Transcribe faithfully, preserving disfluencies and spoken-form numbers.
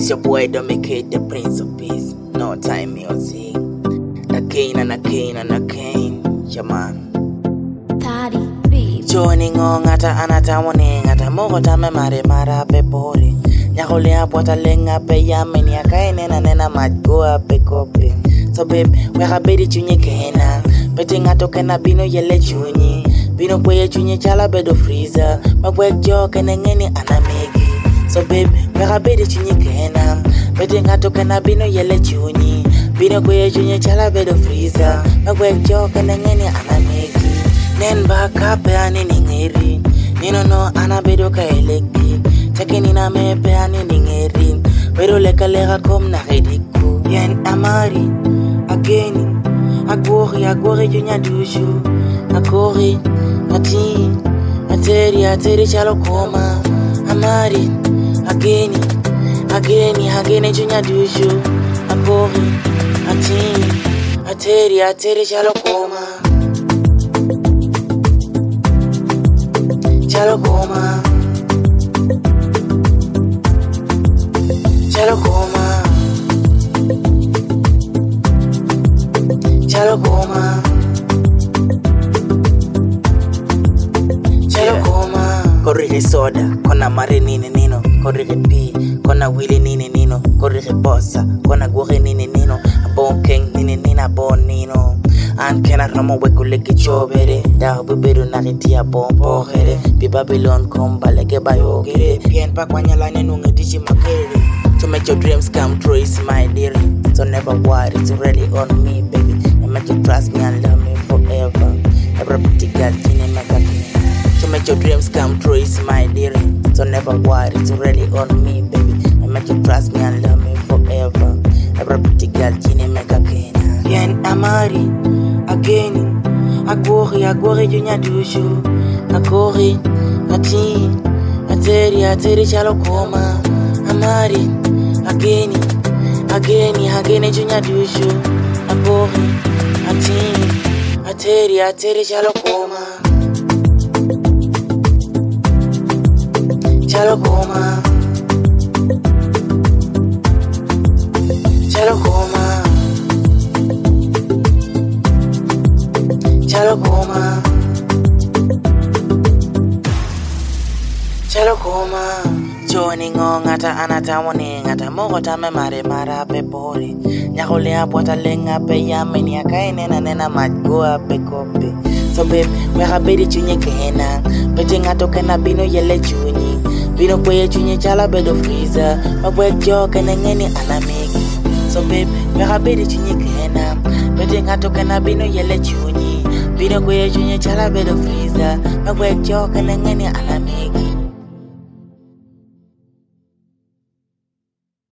It's your boy Dominic, the Prince of Peace. No time music. Again and again and again. Yeah, man. Toddy B. Joining on ata anata warning ata mogo tame mare mara pe pori. Nyakole apota lenga pe yameni akaine na nena matgo ape kope. So babe, we have bedi chunye kena. Beti ngato kena bino yele chunye. Bino kweye chunye chala bedo freezer. Magwek jo kene ngeni anamegi. So babe, we have bedi chunye kena. Beti ngato kena bino yele chunye. Bino kweye chunye chala bedo freezer. Magwek jo kene ngeni anamegi. Nen baka pe ani ningeri. Nino no anabedo ka eleki. Cheke nina me pe ani ningeri. Pero leka lega kom na hediku. Yen amari. Again, agori, agori, junya dushu. Agori, ati, ateri, ateri, chalo koma. Amari, again, again, again, junya dushu. Agori, ati, ateri, ateri, chalo koma. Chalo koma. Chalo koma. Chalo koma. Chalo koma. Korige soda, kona mare nini nino. Korige pi, kona wili nini nino. Korige bossa, kona gore nini nino. Abon king nini nina bon nino. An kena ramo weko leke chobere. Da beberu nariti abon pohere. Bi Babylon komba leke bayogere. Pien pa kwa nyalane nunge dichi makere. To make your dreams come true is my dear. So never worry, it's already on me, baby. Make you trust me and love me forever. Every pretty girl in my To make your dreams come true is my dear. So never worry, it's already on me, baby. And make you trust me and love me forever. Every pretty girl in my Yen amari, again. Agori, agori, junya dushu. Agori, ati, ateri, ateri, chalo koma. Amari, again, again, again, junya dushu. Agori, ati, ateri, ateri, chalo koma. Chalo koma. Chalo koma. Chalo koma. Chalo koma. Joining on ata anata warning ata mogo tame mare mara pe pori. Nyakole apota lenga pe yameni akaine na nena matgo ape kope. So babe, we have bedi chunye kena. Beti ngato kena bino yele chunye. Bino kweye chunye chala bedo freezer. Magwek jo kene ngeni anamegi. So babe, we have bedi chunye kena. Beti ngato kena bino yele chunye. Bino kweye chunye chala bedo freezer. Magwek jo kene ngeni anamegi.